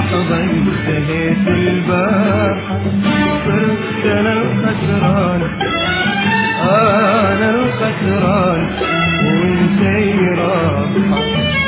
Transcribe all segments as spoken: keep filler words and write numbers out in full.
لحظة انتهيت البارحة، صرت أنا الخسران، أنا الخسران وانتي رابحة.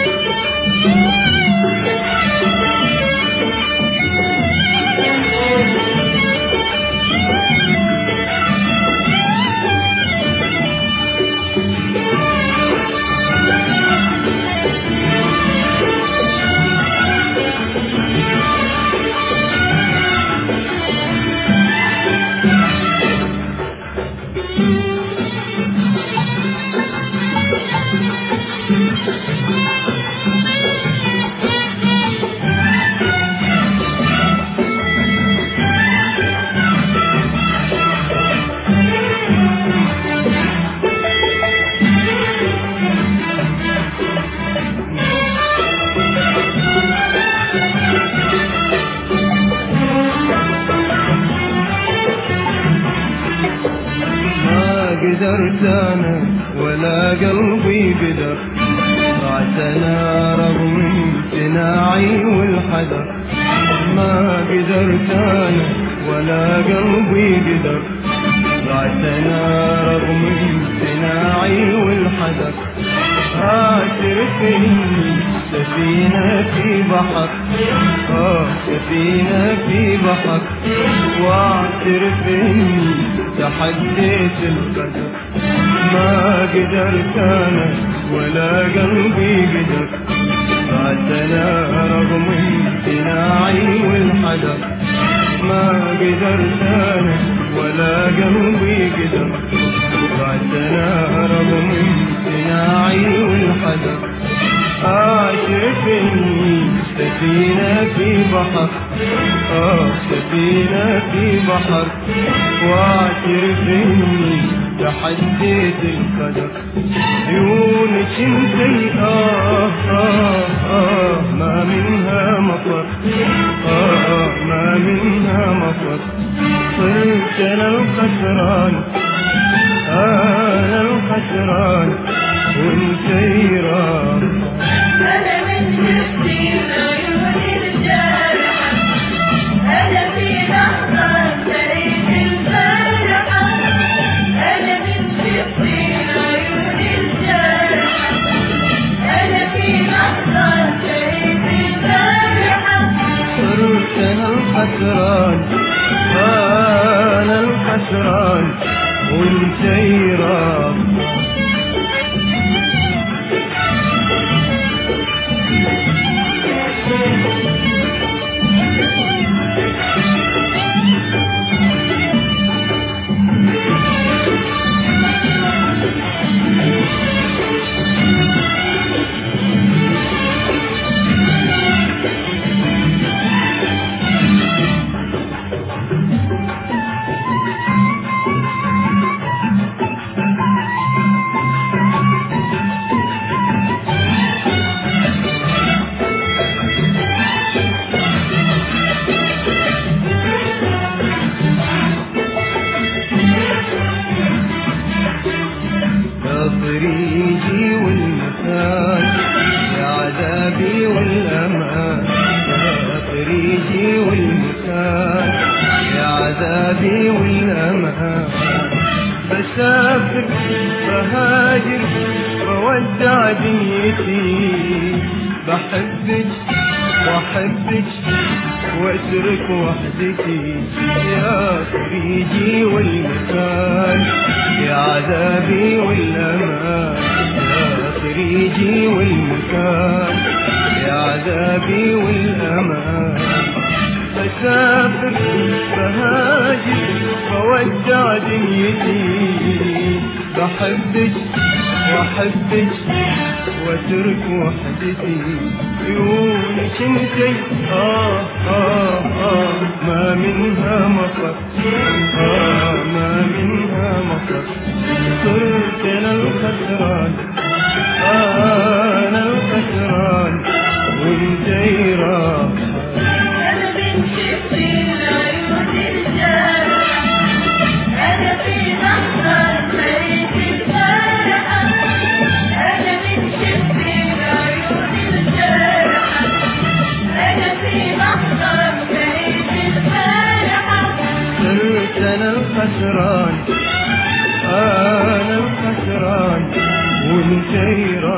قدرت أنا ولا قلبي قدر، ضعت أنا رغم امتناعي والحذر. ما قدرت أنا ولا قلبي قدر، ضعت أنا رغم امتناعي والحذر. اعترف إني سفينة في بحر، آه سفينة في بحر، واعترف إني تحديت القدر. ما قدرت أنا ولا قلبي قدر، ضعت أنا رغم امتناعي والحذر. ما قدرت أنا ولا قلبي قدر، ضعت أنا رغم امتناعي والحذر. أعترف إني سفينة في بحر، آه سفينة في بحر، واعترف إني تحديت القدر. عيونك انتي آه آه آه ما منها مفر، آه آه ما منها مفر. صرت أنا الخسران، أنا الخسران وانتي رابحة. أنا من شفتي العيون الجارحة، أنا في لحظة انتهيت البارحة. أنا من شفتي العيون الجارحة، أنا في لحظة انتهيت البارحة. صرت أنا الخسران، أنا الخسران وانتي رابحة. طريقي والمكان يا عذابي والأمان، يا طريقي والمكان يا عذابي والأمان. بسافر بهاجر بودع دنيتي، بحبك واحبك واترك وحدتي. يا طريقي والمكان يا عذابي والأمان، يا طريقي والمكان يا عذابي والأمان. بسافر بهاجر بودع دنيتي، بحبك واحبك واترك وحدتي. عيونك انتي آه آه آه ما منها مفر، آه ما منها مفر. صرت أنا الخسران، أنا الخسران وانتي رابحة. أنا من شفتي العيون الجارحة، أنا في لحظة انتهيت البارحة. أنا من شفتي العيون الجارحة، أنا في لحظة وانت